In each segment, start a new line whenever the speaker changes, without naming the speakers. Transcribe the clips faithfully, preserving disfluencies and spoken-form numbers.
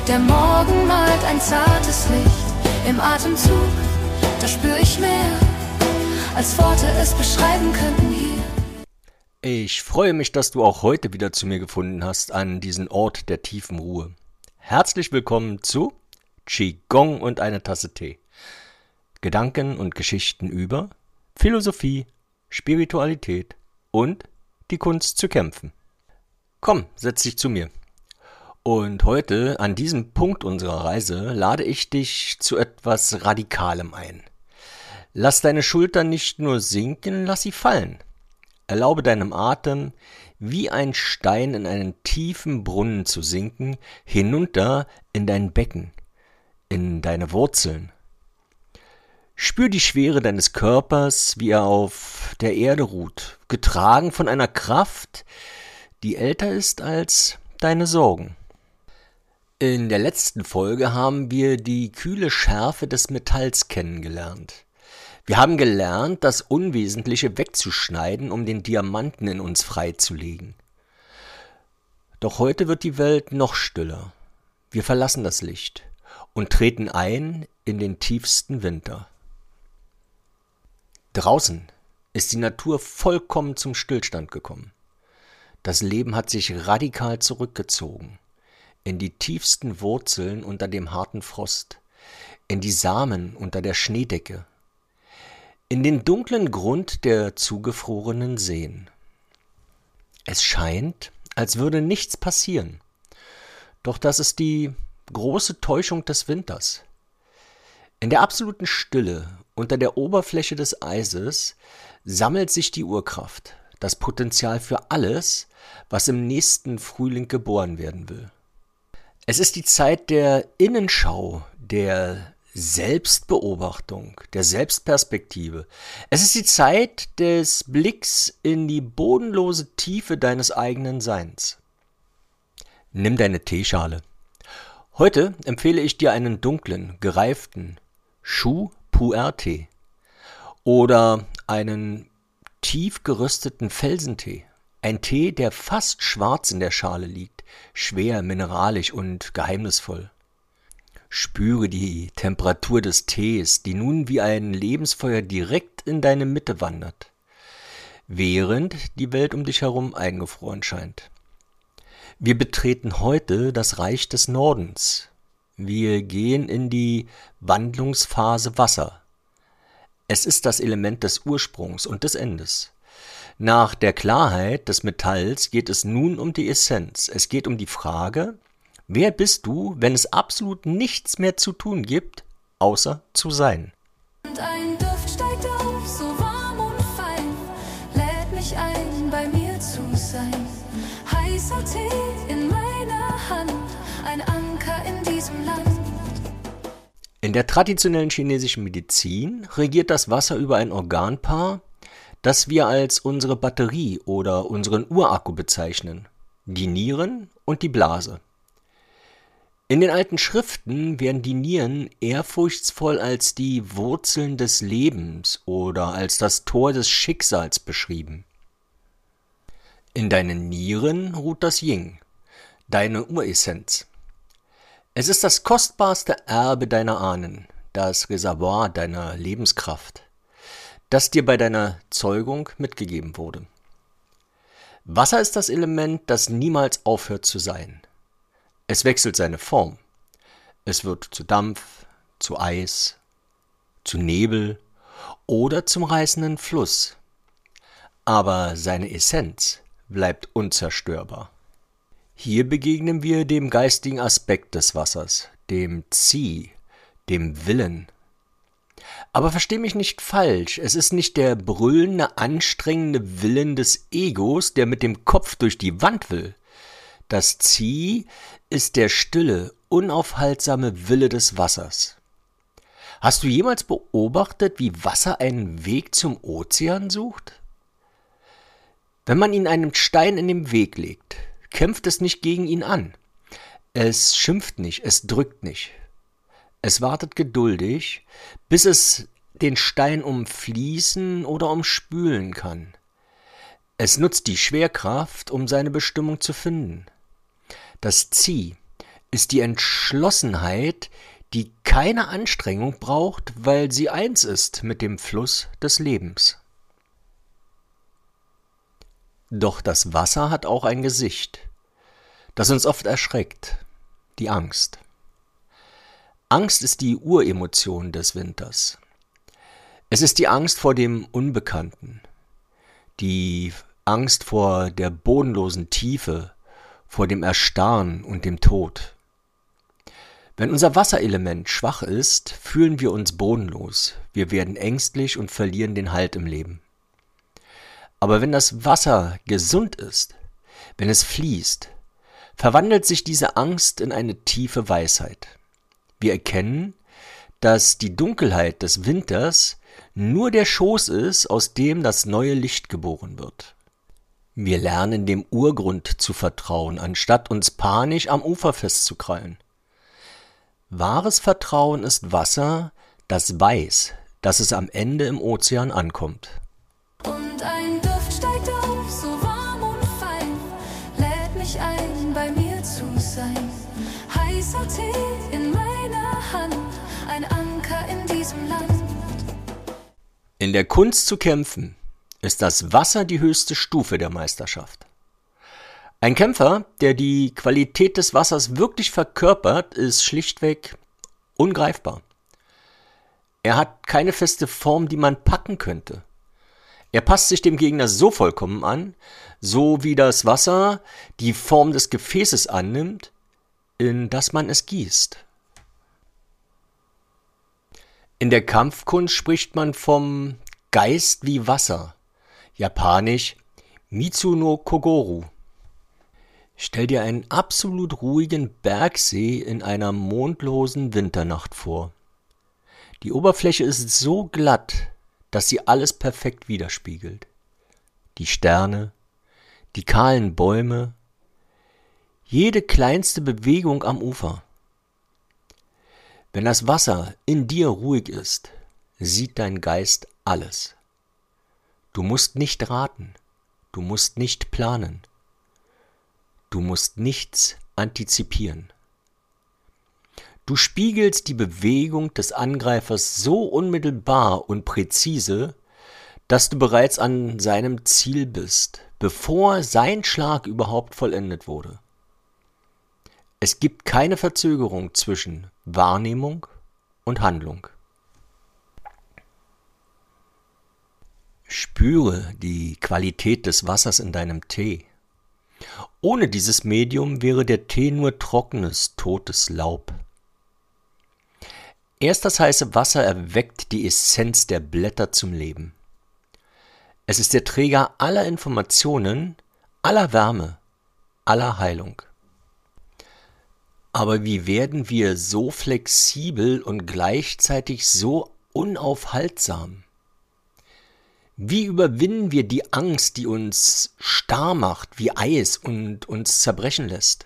Der Morgen malt ein zartes Licht im Atemzug, da spür ich mehr, als Worte es beschreiben könnten hier.
Ich freue mich, dass du auch heute wieder zu mir gefunden hast an diesen Ort der tiefen Ruhe. Herzlich willkommen zu Qigong und eine Tasse Tee. Gedanken und Geschichten über Philosophie, Spiritualität und die Kunst zu kämpfen. Komm, setz dich zu mir. Und heute, an diesem Punkt unserer Reise, lade ich dich zu etwas Radikalem ein. Lass deine Schultern nicht nur sinken, lass sie fallen. Erlaube deinem Atem, wie ein Stein in einen tiefen Brunnen zu sinken, hinunter in dein Becken, in deine Wurzeln. Spür die Schwere deines Körpers, wie er auf der Erde ruht, getragen von einer Kraft, die älter ist als deine Sorgen. In der letzten Folge haben wir die kühle Schärfe des Metalls kennengelernt. Wir haben gelernt, das Unwesentliche wegzuschneiden, um den Diamanten in uns freizulegen. Doch heute wird die Welt noch stiller. Wir verlassen das Licht und treten ein in den tiefsten Winter. Draußen ist die Natur vollkommen zum Stillstand gekommen. Das Leben hat sich radikal zurückgezogen, in die tiefsten Wurzeln unter dem harten Frost, in die Samen unter der Schneedecke, in den dunklen Grund der zugefrorenen Seen. Es scheint, als würde nichts passieren, doch das ist die große Täuschung des Winters. In der absoluten Stille, unter der Oberfläche des Eises, sammelt sich die Urkraft, das Potenzial für alles, was im nächsten Frühling geboren werden will. Es ist die Zeit der Innenschau, der Selbstbeobachtung, der Selbstperspektive. Es ist die Zeit des Blicks in die bodenlose Tiefe deines eigenen Seins. Nimm deine Teeschale. Heute empfehle ich dir einen dunklen, gereiften Shu Pu'er Tee oder einen tief gerösteten Felsentee. Ein Tee, der fast schwarz in der Schale liegt, schwer, mineralisch und geheimnisvoll. Spüre die Temperatur des Tees, die nun wie ein Lebensfeuer direkt in deine Mitte wandert, während die Welt um dich herum eingefroren scheint. Wir betreten heute das Reich des Nordens. Wir gehen in die Wandlungsphase Wasser. Es ist das Element des Ursprungs und des Endes. Nach der Klarheit des Metalls geht es nun um die Essenz. Es geht um die Frage, wer bist du, wenn es absolut nichts mehr zu tun gibt, außer zu sein?
Und ein Duft steigt auf, so warm und fein, lädt mich ein, bei mir zu sein. Heißer Tee in meiner Hand, ein Anker in diesem Land.
In der traditionellen chinesischen Medizin regiert das Wasser über ein Organpaar, das wir als unsere Batterie oder unseren Urakku bezeichnen, die Nieren und die Blase. In den alten Schriften werden die Nieren ehrfurchtsvoll als die Wurzeln des Lebens oder als das Tor des Schicksals beschrieben. In deinen Nieren ruht das Yin, deine Uressenz. Es ist das kostbarste Erbe deiner Ahnen, das Reservoir deiner Lebenskraft, das dir bei deiner Zeugung mitgegeben wurde. Wasser ist das Element, das niemals aufhört zu sein. Es wechselt seine Form. Es wird zu Dampf, zu Eis, zu Nebel oder zum reißenden Fluss. Aber seine Essenz bleibt unzerstörbar. Hier begegnen wir dem geistigen Aspekt des Wassers, dem Qi, dem Willen. Aber versteh mich nicht falsch, es ist nicht der brüllende, anstrengende Willen des Egos, der mit dem Kopf durch die Wand will. Das Qi ist der stille, unaufhaltsame Wille des Wassers. Hast du jemals beobachtet, wie Wasser einen Weg zum Ozean sucht? Wenn man ihm einen Stein in den Weg legt, kämpft es nicht gegen ihn an. Es schimpft nicht, es drückt nicht. Es wartet geduldig, bis es den Stein umfließen oder umspülen kann. Es nutzt die Schwerkraft, um seine Bestimmung zu finden. Das Qi ist die Entschlossenheit, die keine Anstrengung braucht, weil sie eins ist mit dem Fluss des Lebens. Doch das Wasser hat auch ein Gesicht, das uns oft erschreckt, die Angst. Angst ist die Uremotion des Winters. Es ist die Angst vor dem Unbekannten, die Angst vor der bodenlosen Tiefe, vor dem Erstarren und dem Tod. Wenn unser Wasserelement schwach ist, fühlen wir uns bodenlos, wir werden ängstlich und verlieren den Halt im Leben. Aber wenn das Wasser gesund ist, wenn es fließt, verwandelt sich diese Angst in eine tiefe Weisheit. Wir erkennen, dass die Dunkelheit des Winters nur der Schoß ist, aus dem das neue Licht geboren wird. Wir lernen dem Urgrund zu vertrauen, anstatt uns panisch am Ufer festzukrallen. Wahres Vertrauen ist Wasser, das weiß, dass es am Ende im Ozean ankommt.
Und ein Duft steigt auf, so warm und fein, lädt mich ein, bei mir zu sein. Heißer Tee in meiner Hand, ein Anker in diesem Land.
In der Kunst zu kämpfen ist das Wasser die höchste Stufe der Meisterschaft. Ein Kämpfer, der die Qualität des Wassers wirklich verkörpert, ist schlichtweg ungreifbar. Er hat keine feste Form, die man packen könnte. Er passt sich dem Gegner so vollkommen an, so wie das Wasser die Form des Gefäßes annimmt, in das man es gießt. In der Kampfkunst spricht man vom Geist wie Wasser, japanisch Mitsu no Kogoru. Stell dir einen absolut ruhigen Bergsee in einer mondlosen Winternacht vor. Die Oberfläche ist so glatt, dass sie alles perfekt widerspiegelt. Die Sterne, die kahlen Bäume, jede kleinste Bewegung am Ufer. Wenn das Wasser in dir ruhig ist, sieht dein Geist alles. Du musst nicht raten, du musst nicht planen. Du musst nichts antizipieren. Du spiegelst die Bewegung des Angreifers so unmittelbar und präzise, dass du bereits an seinem Ziel bist, bevor sein Schlag überhaupt vollendet wurde. Es gibt keine Verzögerung zwischen Wahrnehmung und Handlung. Spüre die Qualität des Wassers in deinem Tee. Ohne dieses Medium wäre der Tee nur trockenes, totes Laub. Erst das heiße Wasser erweckt die Essenz der Blätter zum Leben. Es ist der Träger aller Informationen, aller Wärme, aller Heilung. Aber wie werden wir so flexibel und gleichzeitig so unaufhaltsam? Wie überwinden wir die Angst, die uns starr macht wie Eis und uns zerbrechen lässt?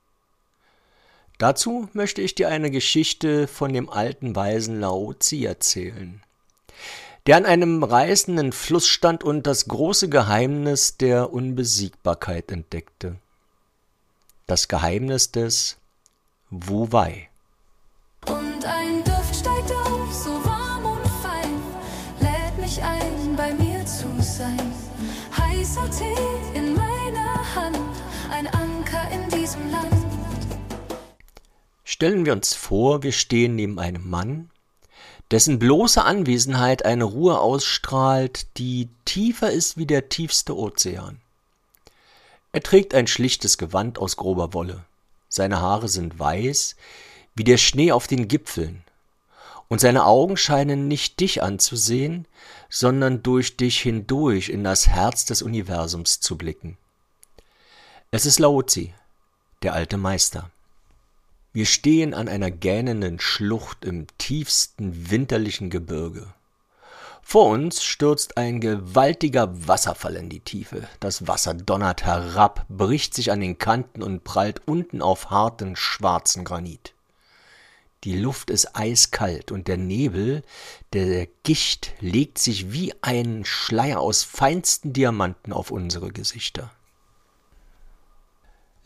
Dazu möchte ich dir eine Geschichte von dem alten Weisen Lao Tzu erzählen, der an einem reißenden Fluss stand und das große Geheimnis der Unbesiegbarkeit entdeckte. Das Geheimnis des Wu Wei.
Und ein Duft steigt auf, so warm und fein, lädt mich ein, bei mir zu sein. Heißer Tee in meiner Hand, ein Anker in diesem Land.
Stellen wir uns vor, wir stehen neben einem Mann, dessen bloße Anwesenheit eine Ruhe ausstrahlt, die tiefer ist wie der tiefste Ozean. Er trägt ein schlichtes Gewand aus grober Wolle. Seine Haare sind weiß wie der Schnee auf den Gipfeln, und seine Augen scheinen nicht dich anzusehen, sondern durch dich hindurch in das Herz des Universums zu blicken. Es ist Lao Tzu, der alte Meister. Wir stehen an einer gähnenden Schlucht im tiefsten winterlichen Gebirge. Vor uns stürzt ein gewaltiger Wasserfall in die Tiefe. Das Wasser donnert herab, bricht sich an den Kanten und prallt unten auf harten, schwarzen Granit. Die Luft ist eiskalt und der Nebel, der Gischt, legt sich wie ein Schleier aus feinsten Diamanten auf unsere Gesichter.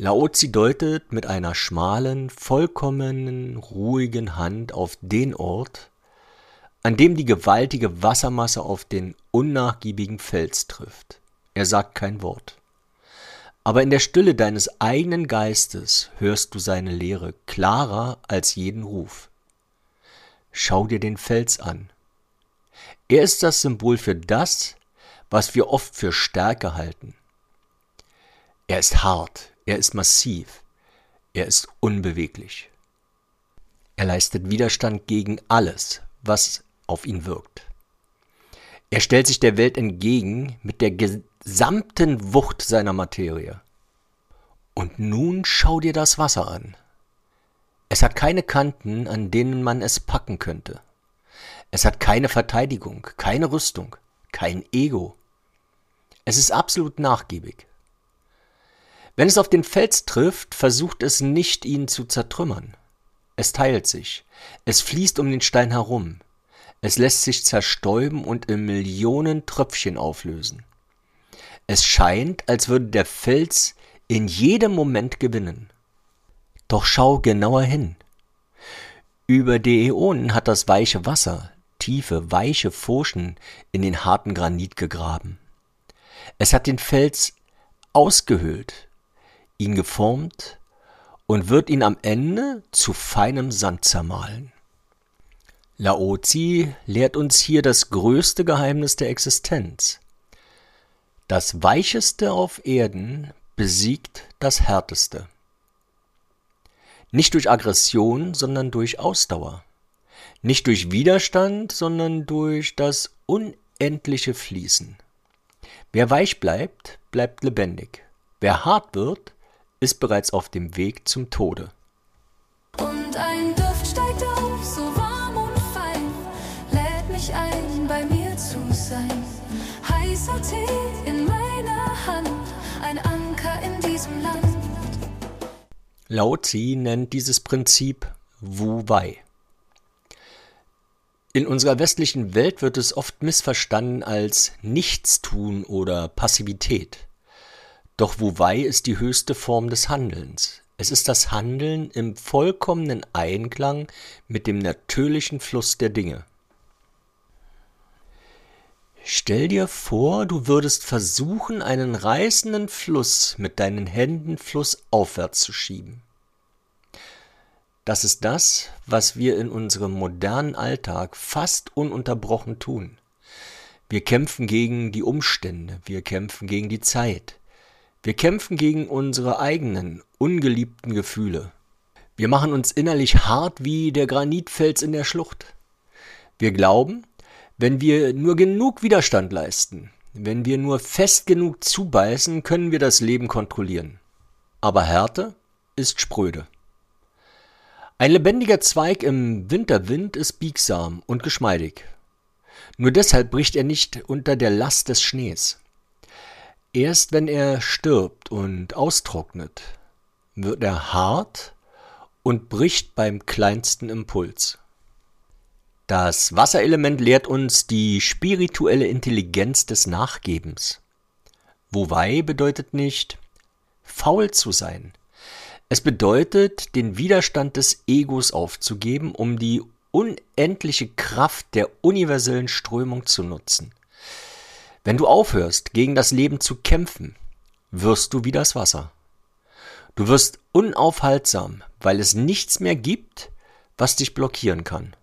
Laozi deutet mit einer schmalen, vollkommenen, ruhigen Hand auf den Ort, an dem die gewaltige Wassermasse auf den unnachgiebigen Fels trifft. Er sagt kein Wort. Aber in der Stille deines eigenen Geistes hörst du seine Lehre klarer als jeden Ruf. Schau dir den Fels an. Er ist das Symbol für das, was wir oft für Stärke halten. Er ist hart, er ist massiv, er ist unbeweglich. Er leistet Widerstand gegen alles, was auf ihn wirkt. Er stellt sich der Welt entgegen mit der gesamten Wucht seiner Materie. Und nun schau dir das Wasser an. Es hat keine Kanten, an denen man es packen könnte. Es hat keine Verteidigung, keine Rüstung, kein Ego. Es ist absolut nachgiebig. Wenn es auf den Fels trifft, versucht es nicht, ihn zu zertrümmern. Es teilt sich, es fließt um den Stein herum, es lässt sich zerstäuben und in Millionen Tröpfchen auflösen. Es scheint, als würde der Fels in jedem Moment gewinnen. Doch schau genauer hin. Über die Äonen hat das weiche Wasser tiefe, weiche Furchen in den harten Granit gegraben. Es hat den Fels ausgehöhlt, ihn geformt und wird ihn am Ende zu feinem Sand zermahlen. Laozi lehrt uns hier das größte Geheimnis der Existenz. Das Weicheste auf Erden besiegt das Härteste. Nicht durch Aggression, sondern durch Ausdauer. Nicht durch Widerstand, sondern durch das unendliche Fließen. Wer weich bleibt, bleibt lebendig. Wer hart wird, ist bereits auf dem Weg zum Tode.
Und ein Duft steigt auf, so warm und fein, lädt mich ein, bei mir zu sein. Heißer Tee in meiner Hand, ein Anker in diesem Land.
Laozi nennt dieses Prinzip Wu Wei. In unserer westlichen Welt wird es oft missverstanden als Nichtstun oder Passivität. Doch Wu Wei ist die höchste Form des Handelns. Es ist das Handeln im vollkommenen Einklang mit dem natürlichen Fluss der Dinge. Stell dir vor, du würdest versuchen, einen reißenden Fluss mit deinen Händen flussaufwärts zu schieben. Das ist das, was wir in unserem modernen Alltag fast ununterbrochen tun. Wir kämpfen gegen die Umstände, wir kämpfen gegen die Zeit. Wir kämpfen gegen unsere eigenen, ungeliebten Gefühle. Wir machen uns innerlich hart wie der Granitfels in der Schlucht. Wir glauben, wenn wir nur genug Widerstand leisten, wenn wir nur fest genug zubeißen, können wir das Leben kontrollieren. Aber Härte ist spröde. Ein lebendiger Zweig im Winterwind ist biegsam und geschmeidig. Nur deshalb bricht er nicht unter der Last des Schnees. Erst wenn er stirbt und austrocknet, wird er hart und bricht beim kleinsten Impuls. Das Wasserelement lehrt uns die spirituelle Intelligenz des Nachgebens. Wu Wei bedeutet nicht, faul zu sein. Es bedeutet, den Widerstand des Egos aufzugeben, um die unendliche Kraft der universellen Strömung zu nutzen. Wenn du aufhörst, gegen das Leben zu kämpfen, wirst du wie das Wasser. Du wirst unaufhaltsam, weil es nichts mehr gibt, was dich blockieren kann.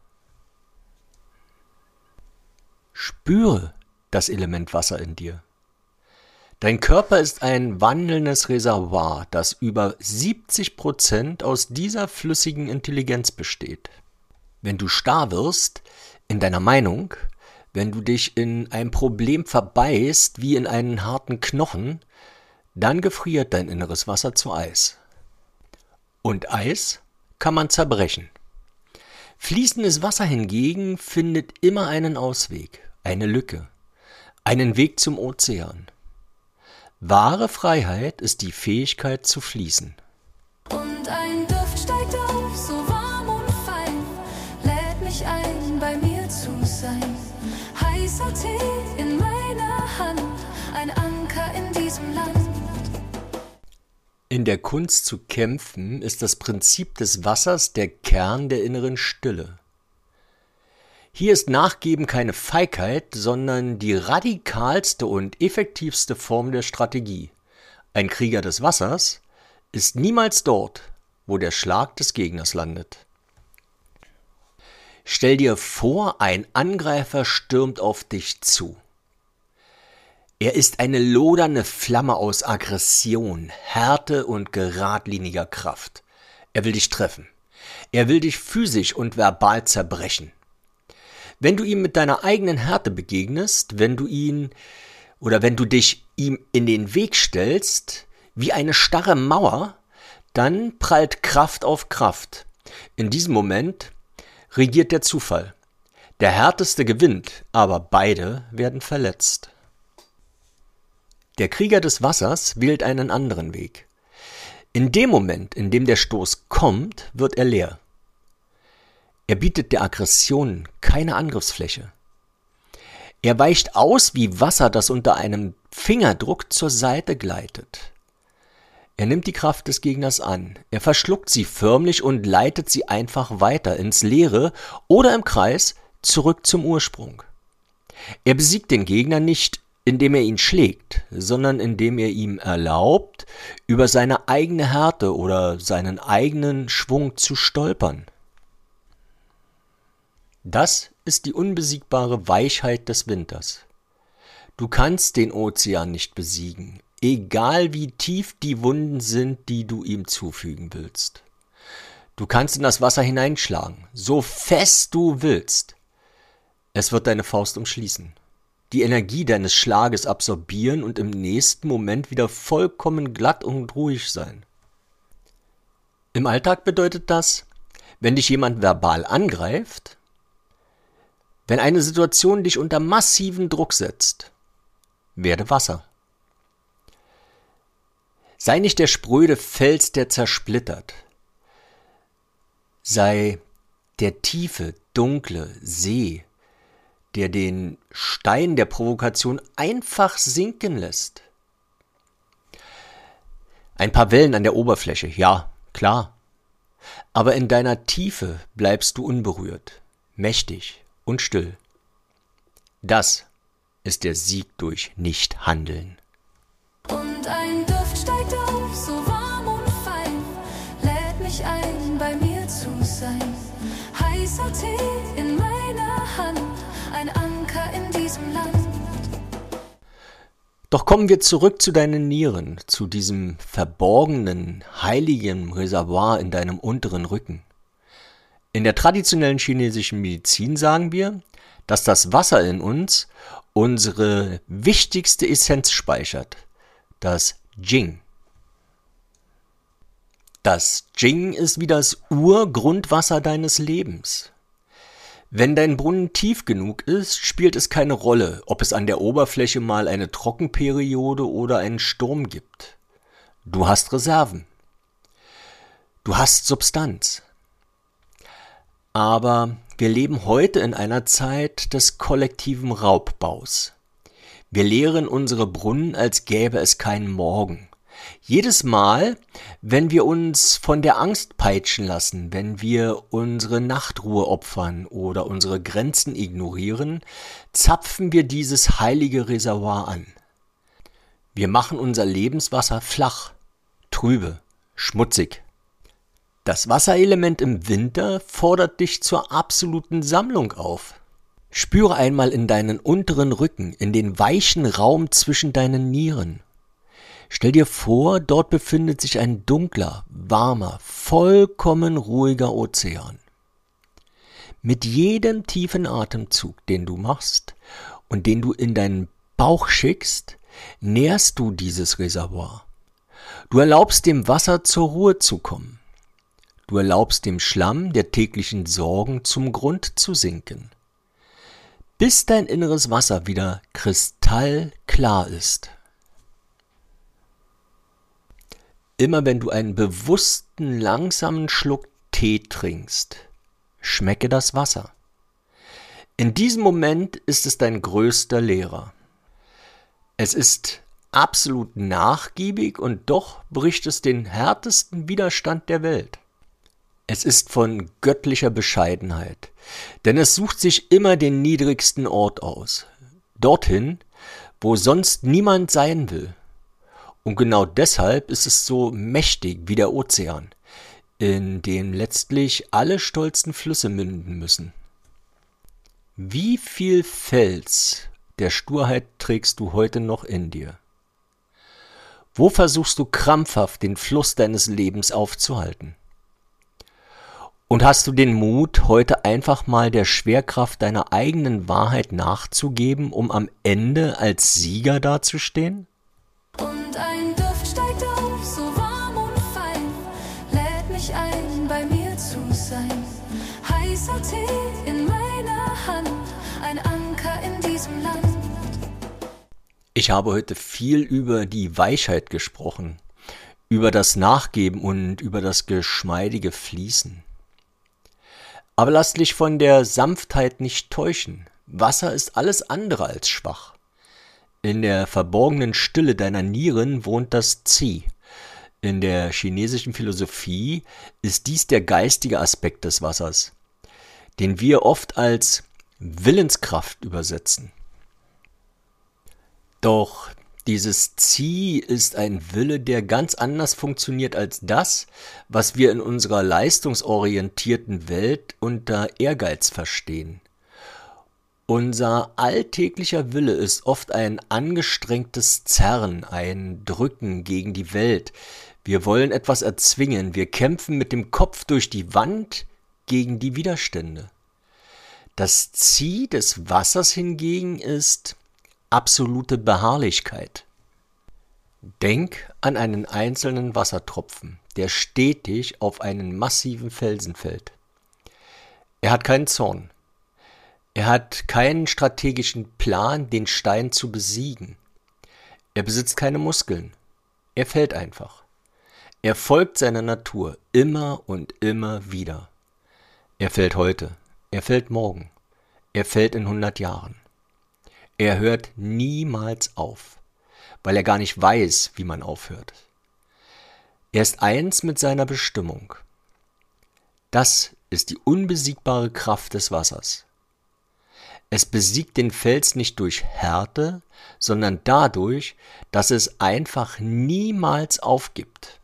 Spüre das Element Wasser in dir. Dein Körper ist ein wandelndes Reservoir, das über siebzig Prozent aus dieser flüssigen Intelligenz besteht. Wenn du starr wirst in deiner Meinung, wenn du dich in ein Problem verbeißt wie in einen harten Knochen, dann gefriert dein inneres Wasser zu Eis. Und Eis kann man zerbrechen. Fließendes Wasser hingegen findet immer einen Ausweg, eine Lücke, einen Weg zum Ozean. Wahre Freiheit ist die Fähigkeit zu fließen.
Und ein Duft steigt auf, so warm und fein, lädt mich ein, bei mir zu sein. Heißer Tee in meiner Hand, ein Anker in diesem Land.
In der Kunst zu kämpfen ist das Prinzip des Wassers der Kern der inneren Stille. Hier ist Nachgeben keine Feigheit, sondern die radikalste und effektivste Form der Strategie. Ein Krieger des Wassers ist niemals dort, wo der Schlag des Gegners landet. Stell dir vor, ein Angreifer stürmt auf dich zu. Er ist eine lodernde Flamme aus Aggression, Härte und geradliniger Kraft. Er will dich treffen. Er will dich physisch und verbal zerbrechen. Wenn du ihm mit deiner eigenen Härte begegnest, wenn du ihn oder wenn du dich ihm in den Weg stellst, wie eine starre Mauer, dann prallt Kraft auf Kraft. In diesem Moment regiert der Zufall. Der Härteste gewinnt, aber beide werden verletzt. Der Krieger des Wassers wählt einen anderen Weg. In dem Moment, in dem der Stoß kommt, wird er leer. Er bietet der Aggression keine Angriffsfläche. Er weicht aus wie Wasser, das unter einem Fingerdruck zur Seite gleitet. Er nimmt die Kraft des Gegners an, er verschluckt sie förmlich und leitet sie einfach weiter ins Leere oder im Kreis zurück zum Ursprung. Er besiegt den Gegner nicht, indem er ihn schlägt, sondern indem er ihm erlaubt, über seine eigene Härte oder seinen eigenen Schwung zu stolpern. Das ist die unbesiegbare Weichheit des Winters. Du kannst den Ozean nicht besiegen, egal wie tief die Wunden sind, die du ihm zufügen willst. Du kannst in das Wasser hineinschlagen, so fest du willst. Es wird deine Faust umschließen, die Energie deines Schlages absorbieren und im nächsten Moment wieder vollkommen glatt und ruhig sein. Im Alltag bedeutet das, wenn dich jemand verbal angreift, wenn eine Situation dich unter massiven Druck setzt, werde Wasser. Sei nicht der spröde Fels, der zersplittert. Sei der tiefe, dunkle See, der den Stein der Provokation einfach sinken lässt. Ein paar Wellen an der Oberfläche, ja, klar. Aber in deiner Tiefe bleibst du unberührt, mächtig und still. Das ist der Sieg durch Nichthandeln.
Und ein Duft steigt auf, so warm und fein, lädt mich ein, bei mir zu sein. Heißer Tee in meiner Hand, ein Anker in diesem Land.
Doch kommen wir zurück zu deinen Nieren, zu diesem verborgenen, heiligen Reservoir in deinem unteren Rücken. In der traditionellen chinesischen Medizin sagen wir, dass das Wasser in uns unsere wichtigste Essenz speichert, das Jing. Das Jing ist wie das Urgrundwasser deines Lebens. Wenn dein Brunnen tief genug ist, spielt es keine Rolle, ob es an der Oberfläche mal eine Trockenperiode oder einen Sturm gibt. Du hast Reserven. Du hast Substanz. Aber wir leben heute in einer Zeit des kollektiven Raubbaus. Wir leeren unsere Brunnen, als gäbe es keinen Morgen. Jedes Mal, wenn wir uns von der Angst peitschen lassen, wenn wir unsere Nachtruhe opfern oder unsere Grenzen ignorieren, zapfen wir dieses heilige Reservoir an. Wir machen unser Lebenswasser flach, trübe, schmutzig. Das Wasserelement im Winter fordert dich zur absoluten Sammlung auf. Spüre einmal in deinen unteren Rücken, in den weichen Raum zwischen deinen Nieren. Stell dir vor, dort befindet sich ein dunkler, warmer, vollkommen ruhiger Ozean. Mit jedem tiefen Atemzug, den du machst und den du in deinen Bauch schickst, nährst du dieses Reservoir. Du erlaubst dem Wasser zur Ruhe zu kommen. Du erlaubst dem Schlamm der täglichen Sorgen zum Grund zu sinken, bis dein inneres Wasser wieder kristallklar ist. Immer wenn du einen bewussten, langsamen Schluck Tee trinkst, schmecke das Wasser. In diesem Moment ist es dein größter Lehrer. Es ist absolut nachgiebig und doch bricht es den härtesten Widerstand der Welt. Es ist von göttlicher Bescheidenheit, denn es sucht sich immer den niedrigsten Ort aus, dorthin, wo sonst niemand sein will. Und genau deshalb ist es so mächtig wie der Ozean, in dem letztlich alle stolzen Flüsse münden müssen. Wie viel Fels der Sturheit trägst du heute noch in dir? Wo versuchst du krampfhaft den Fluss deines Lebens aufzuhalten? Und hast du den Mut, heute einfach mal der Schwerkraft deiner eigenen Wahrheit nachzugeben, um am Ende als Sieger dazustehen?
Und ein Duft steigt auf, so warm und fein, lädt mich ein, bei mir zu sein. Heißer Tee in meiner Hand, ein Anker in diesem Land.
Ich habe heute viel über die Weichheit gesprochen, über das Nachgeben und über das geschmeidige Fließen. Aber lass dich von der Sanftheit nicht täuschen. Wasser ist alles andere als schwach. In der verborgenen Stille deiner Nieren wohnt das Qi. In der chinesischen Philosophie ist dies der geistige Aspekt des Wassers, den wir oft als Willenskraft übersetzen. Doch dieses Qi ist ein Wille, der ganz anders funktioniert als das, was wir in unserer leistungsorientierten Welt unter Ehrgeiz verstehen. Unser alltäglicher Wille ist oft ein angestrengtes Zerren, ein Drücken gegen die Welt. Wir wollen etwas erzwingen, wir kämpfen mit dem Kopf durch die Wand gegen die Widerstände. Das Qi des Wassers hingegen ist absolute Beharrlichkeit. Denk an einen einzelnen Wassertropfen, der stetig auf einen massiven Felsen fällt. Er hat keinen Zorn. Er hat keinen strategischen Plan, den Stein zu besiegen. Er besitzt keine Muskeln. Er fällt einfach. Er folgt seiner Natur immer und immer wieder. Er fällt heute. Er fällt morgen. Er fällt in hundert Jahren. Er hört niemals auf, weil er gar nicht weiß, wie man aufhört. Er ist eins mit seiner Bestimmung. Das ist die unbesiegbare Kraft des Wassers. Es besiegt den Fels nicht durch Härte, sondern dadurch, dass es einfach niemals aufgibt.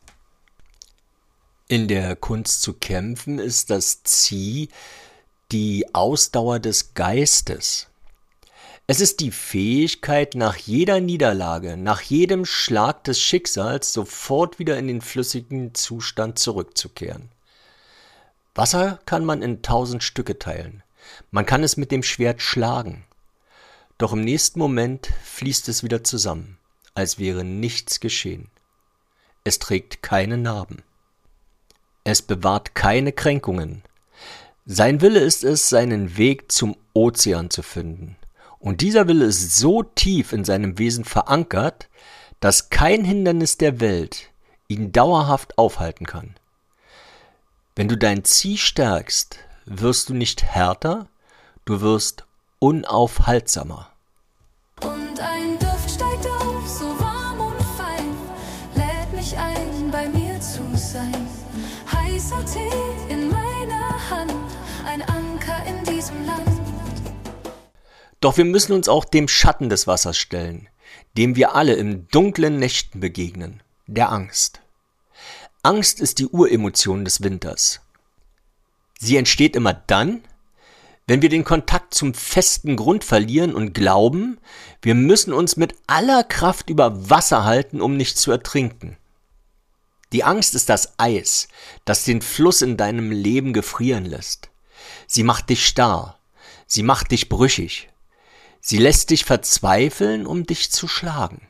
In der Kunst zu kämpfen ist das Qi die Ausdauer des Geistes. Es ist die Fähigkeit, nach jeder Niederlage, nach jedem Schlag des Schicksals sofort wieder in den flüssigen Zustand zurückzukehren. Wasser kann man in tausend Stücke teilen. Man kann es mit dem Schwert schlagen. Doch im nächsten Moment fließt es wieder zusammen, als wäre nichts geschehen. Es trägt keine Narben. Es bewahrt keine Kränkungen. Sein Wille ist es, seinen Weg zum Ozean zu finden. Und dieser Wille ist so tief in seinem Wesen verankert, dass kein Hindernis der Welt ihn dauerhaft aufhalten kann. Wenn du dein Qi stärkst, wirst du nicht härter, du wirst unaufhaltsamer.
Und ein Duft steigt auf, so warm und fein, lädt mich ein, bei mir zu sein. Heißer Tee in meiner Hand, ein Anker in diesem Land.
Doch wir müssen uns auch dem Schatten des Wassers stellen, dem wir alle in dunklen Nächten begegnen, der Angst. Angst ist die Uremotion des Winters. Sie entsteht immer dann, wenn wir den Kontakt zum festen Grund verlieren und glauben, wir müssen uns mit aller Kraft über Wasser halten, um nicht zu ertrinken. Die Angst ist das Eis, das den Fluss in deinem Leben gefrieren lässt. Sie macht dich starr, sie macht dich brüchig. Sie lässt dich verzweifeln, um dich zu schlagen.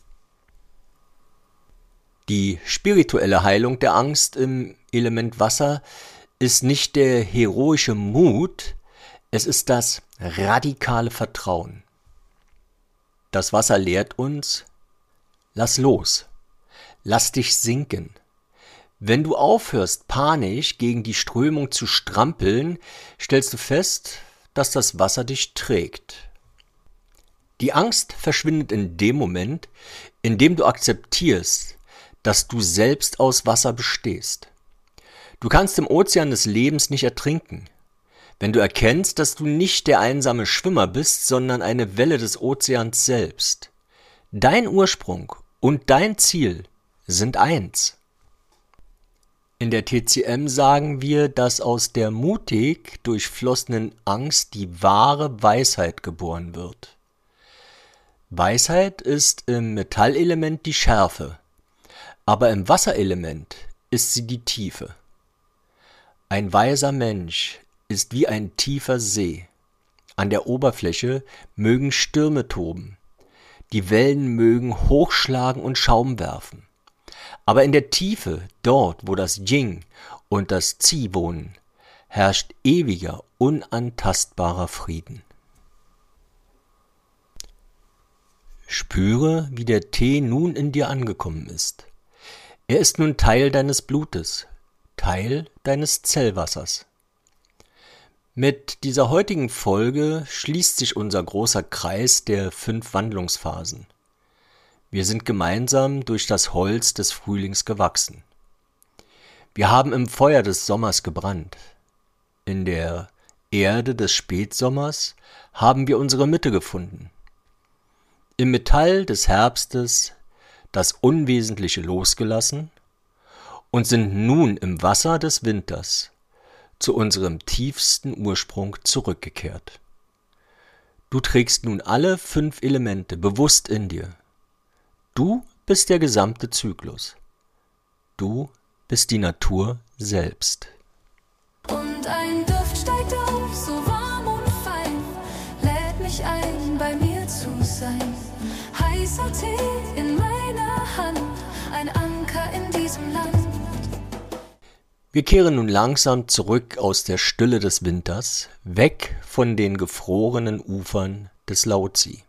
Die spirituelle Heilung der Angst im Element Wasser ist nicht der heroische Mut, es ist das radikale Vertrauen. Das Wasser lehrt uns, lass los, lass dich sinken. Wenn du aufhörst, panisch gegen die Strömung zu strampeln, stellst du fest, dass das Wasser dich trägt. Die Angst verschwindet in dem Moment, indem du akzeptierst, dass du selbst aus Wasser bestehst. Du kannst im Ozean des Lebens nicht ertrinken, wenn du erkennst, dass du nicht der einsame Schwimmer bist, sondern eine Welle des Ozeans selbst. Dein Ursprung und dein Ziel sind eins. In der T C M sagen wir, dass aus der mutig durchflossenen Angst die wahre Weisheit geboren wird. Weisheit ist im Metallelement die Schärfe, aber im Wasserelement ist sie die Tiefe. Ein weiser Mensch ist wie ein tiefer See. An der Oberfläche mögen Stürme toben, die Wellen mögen hochschlagen und Schaum werfen. Aber in der Tiefe, dort wo das Yin und das Qi wohnen, herrscht ewiger, unantastbarer Frieden. Spüre, wie der Tee nun in dir angekommen ist. Er ist nun Teil deines Blutes, Teil deines Zellwassers. Mit dieser heutigen Folge schließt sich unser großer Kreis der fünf Wandlungsphasen. Wir sind gemeinsam durch das Holz des Frühlings gewachsen. Wir haben im Feuer des Sommers gebrannt. In der Erde des Spätsommers haben wir unsere Mitte gefunden. Im Metall des Herbstes das Unwesentliche losgelassen und sind nun im Wasser des Winters zu unserem tiefsten Ursprung zurückgekehrt. Du trägst nun alle fünf Elemente bewusst in dir. Du bist der gesamte Zyklus. Du bist die Natur selbst.
Und ein Duft steigt auf, so warm und fein, lädt mich ein, bei mir zu sein. Heißer Tee in meiner Hand, ein Anker in diesem Land.
Wir kehren nun langsam zurück aus der Stille des Winters, weg von den gefrorenen Ufern des Laozi.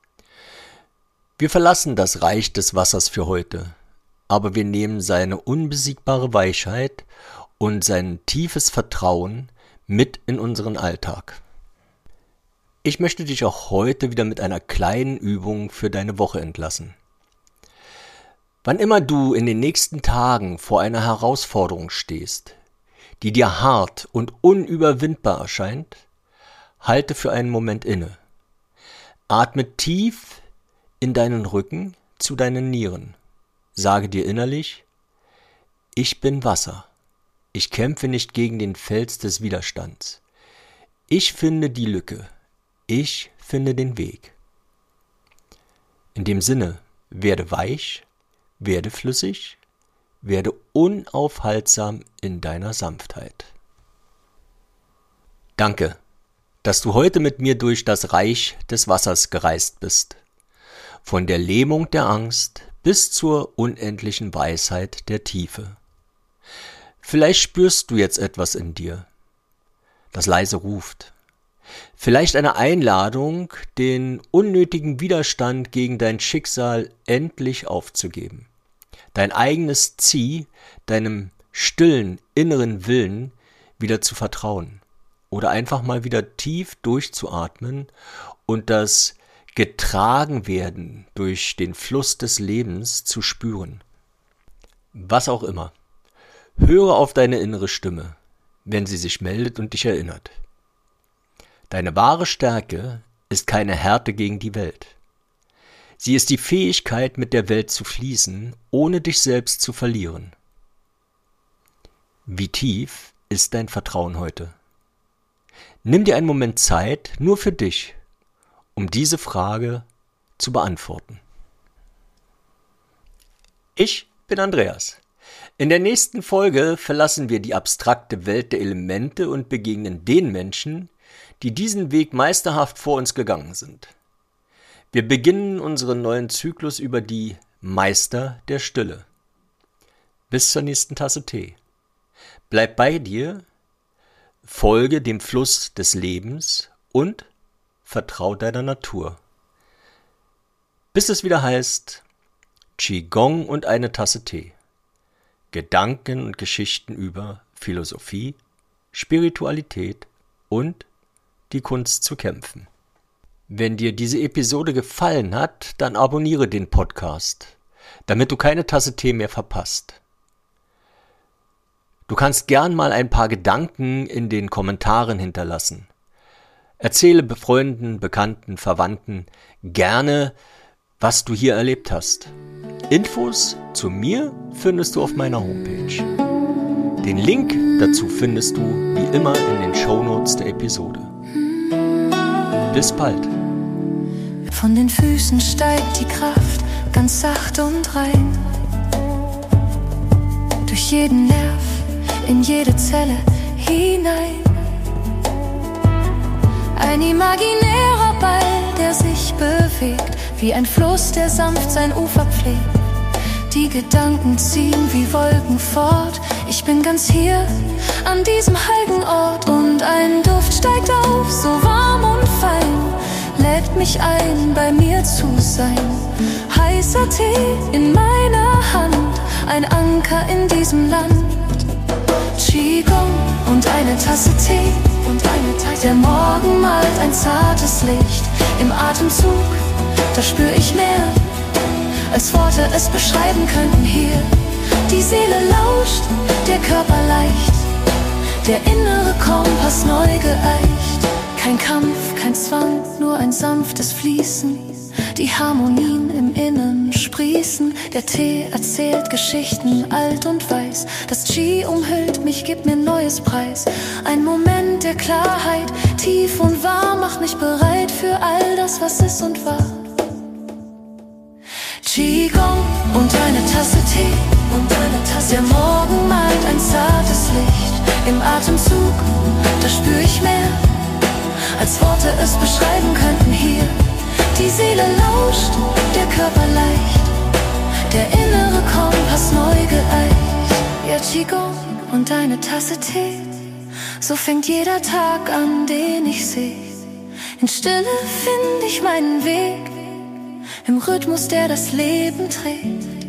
Wir verlassen das Reich des Wassers für heute, aber wir nehmen seine unbesiegbare Weichheit und sein tiefes Vertrauen mit in unseren Alltag. Ich möchte dich auch heute wieder mit einer kleinen Übung für deine Woche entlassen. Wann immer du in den nächsten Tagen vor einer Herausforderung stehst, die dir hart und unüberwindbar erscheint, halte für einen Moment inne. Atme tief in deinen Rücken zu deinen Nieren. Sage dir innerlich: Ich bin Wasser. Ich kämpfe nicht gegen den Fels des Widerstands. Ich finde die Lücke. Ich finde den Weg. In dem Sinne, werde weich, werde flüssig, werde unaufhaltsam in deiner Sanftheit. Danke, dass du heute mit mir durch das Reich des Wassers gereist bist. Von der Lähmung der Angst bis zur unendlichen Weisheit der Tiefe. Vielleicht spürst du jetzt etwas in dir, das leise ruft. Vielleicht eine Einladung, den unnötigen Widerstand gegen dein Schicksal endlich aufzugeben. Dein eigenes Ziel, deinem stillen inneren Willen wieder zu vertrauen. Oder einfach mal wieder tief durchzuatmen und das Getragenwerden durch den Fluss des Lebens zu spüren. Was auch immer. Höre auf deine innere Stimme, wenn sie sich meldet und dich erinnert. Deine wahre Stärke ist keine Härte gegen die Welt. Sie ist die Fähigkeit, mit der Welt zu fließen, ohne dich selbst zu verlieren. Wie tief ist dein Vertrauen heute? Nimm dir einen Moment Zeit, nur für dich, um diese Frage zu beantworten. Ich bin Andreas. In der nächsten Folge verlassen wir die abstrakte Welt der Elemente und begegnen den Menschen, die diesen Weg meisterhaft vor uns gegangen sind. Wir beginnen unseren neuen Zyklus über die Meister der Stille. Bis zur nächsten Tasse Tee. Bleib bei dir, folge dem Fluss des Lebens und vertrau deiner Natur. Bis es wieder heißt Qigong und eine Tasse Tee. Gedanken und Geschichten über Philosophie, Spiritualität und die Kunst zu kämpfen. Wenn dir diese Episode gefallen hat, dann abonniere den Podcast, damit du keine Tasse Tee mehr verpasst. Du kannst gern mal ein paar Gedanken in den Kommentaren hinterlassen. Erzähle Freunden, Bekannten, Verwandten gerne, was du hier erlebt hast. Infos zu mir findest du auf meiner Homepage. Den Link dazu findest du wie immer in den Shownotes der Episode. Bis bald.
Von den Füßen steigt die Kraft ganz sacht und rein. Durch jeden Nerv, in jede Zelle hinein. Ein imaginärer Ball, der sich bewegt, wie ein Fluss, der sanft sein Ufer pflegt. Die Gedanken ziehen wie Wolken fort. Ich bin ganz hier, an diesem heiligen Ort. Und ein Duft steigt auf, so warm und fein, lädt mich ein, bei mir zu sein. Heißer Tee in meiner Hand, ein Anker in diesem Land. Qigong und eine Tasse Tee und eine Tasse. Der Morgen malt ein zartes Licht im Atemzug, da spür ich mehr, als Worte es beschreiben könnten hier. Die Seele lauscht, der Körper leicht, der innere Kompass neu geeicht. Kein Kampf, kein Zwang, nur ein sanftes Fließen. Die Harmonien im Innern sprießen. Der Tee erzählt Geschichten, alt und weiß. Das Qi umhüllt mich, gibt mir neues Preis. Ein Moment der Klarheit, tief und wahr, macht mich bereit für all das, was ist und war. Qigong und eine Tasse Tee und eine Tasse. Der Morgen malt ein zartes Licht im Atemzug, da spür ich mehr, als Worte es beschreiben könnten hier. Die Seele lauscht, der Körper leicht, der innere Kompass neu geeicht. Ja, Qigong und eine Tasse Tee, so fängt jeder Tag an, den ich seh. In Stille find ich meinen Weg, im Rhythmus, der das Leben trägt.